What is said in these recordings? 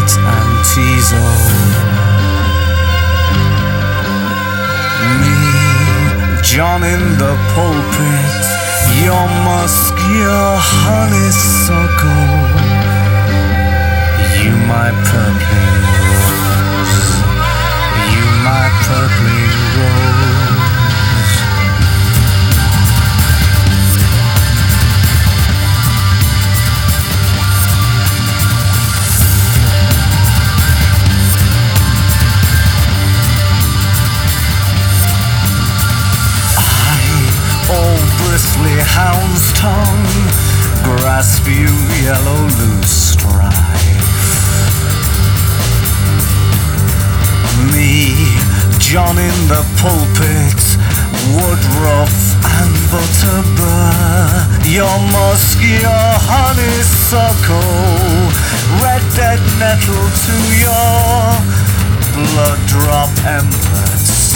sweet Antizo. Me, John in the pulpit, your musk, your honeysuckle, you my purpling rose, you my purpling rose. Bristly hound's tongue, grasp you yellow loose strife. Me, John in the pulpit, woodruff and butterbur, your musk, your honeysuckle, red dead nettle to your blood drop empress.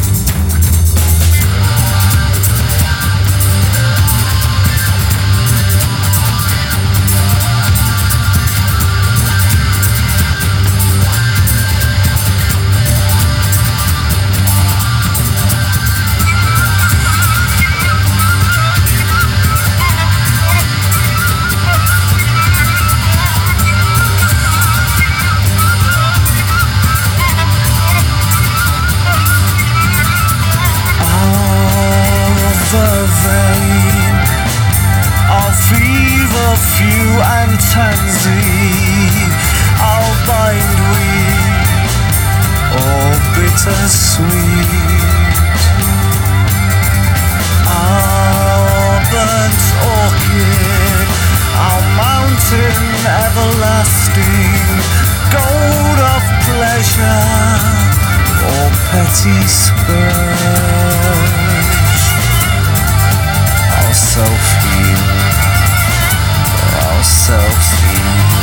I'll fever few and tansy, I'll bind weed, or bittersweet. I'll burnt orchid, I'll mountain everlasting, gold of pleasure, or petty scourge. I'll self-heal, I'll self-heal.